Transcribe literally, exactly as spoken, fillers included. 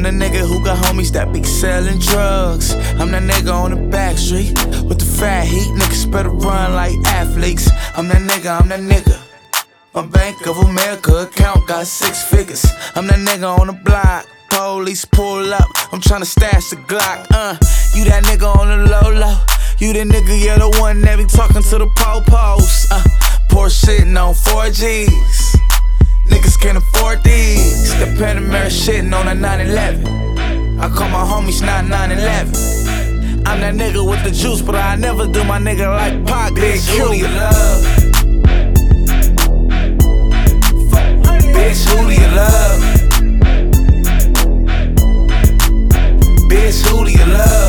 I'm the nigga who got homies that be selling drugs. I'm that nigga on the back street with the fat heat. Niggas better run like athletes. I'm that nigga, I'm that nigga. My Bank of America account got six figures. I'm that nigga on the block. Police pull up, I'm tryna stash the Glock. Uh, you that nigga on the low low. You the nigga, yeah, the one that be talking to the po-pos. Uh, Porsche shitting on four G's. Niggas can't afford these. The Panamera shitting on a nine eleven. I call my homies not nine eleven. I'm that nigga with the juice, but I never do my nigga like Pac. Bitch, who do you love? Bitch, who do you love? Bitch, who do you love?